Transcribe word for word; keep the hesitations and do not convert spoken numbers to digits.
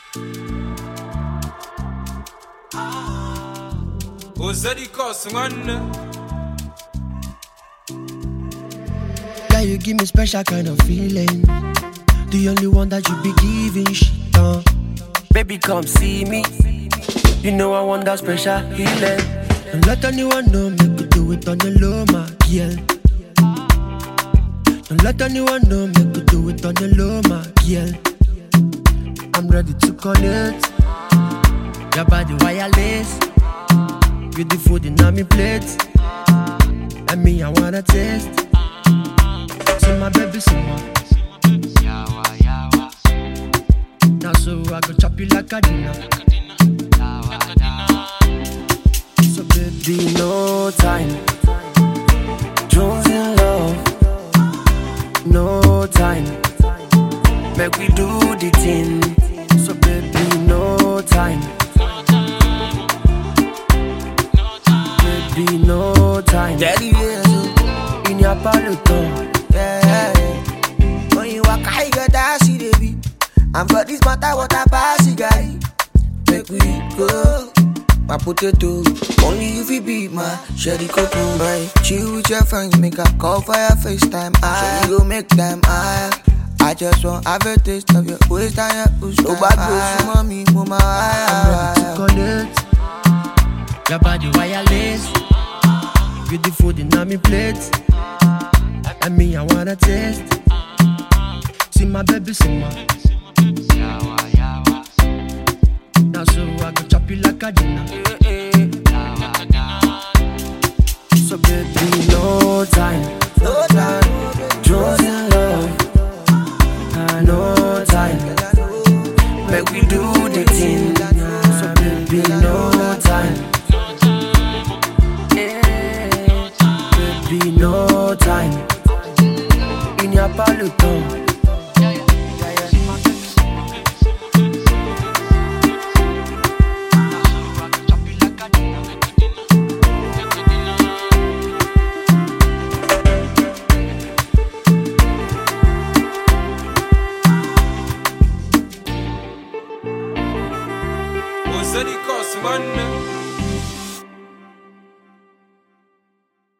Yeah, you give me special kind of feeling. The only one that you be giving shit on. Baby, come see me. You know I want that special healing. Don't let anyone know, make you do it on the low, my girl. Don't let anyone know, make you do it on the low, my girl. I'm ready to connect. Your body wireless. Beautiful, the name plate. And me, I wanna taste. See my baby, see my. Yawa, yawa. Now so I go chop you like a dinner. Yawa, yawa. So baby, no time. Jones in love. No time. Make we do the thing. So baby, no time. Baby, no time. Daddy, yeah, In your paluton. yeah, yeah. When you walk, I got that see the beat. And for this matter, what I pass, you got it. Make we go. My potato, only you fi be my sherry cocoa. Right. Chill with your friends, make a call for your FaceTime. I sure you go make them I. I just want have a taste of your waist and your push. No bad girls, mommy, mama. I'm ready to connect. Your body wireless. Beautiful, the name plate. And me, I wanna taste. See my baby, see my. Yawa, yawa. Now so I go chop you like a dinner. Yawa, yawa. So baby, no time. No time. Jones in love. Ah, no time. Make we do the thing. So baby, no time. Baby, no time. In your paluton. Zeddy Cosman.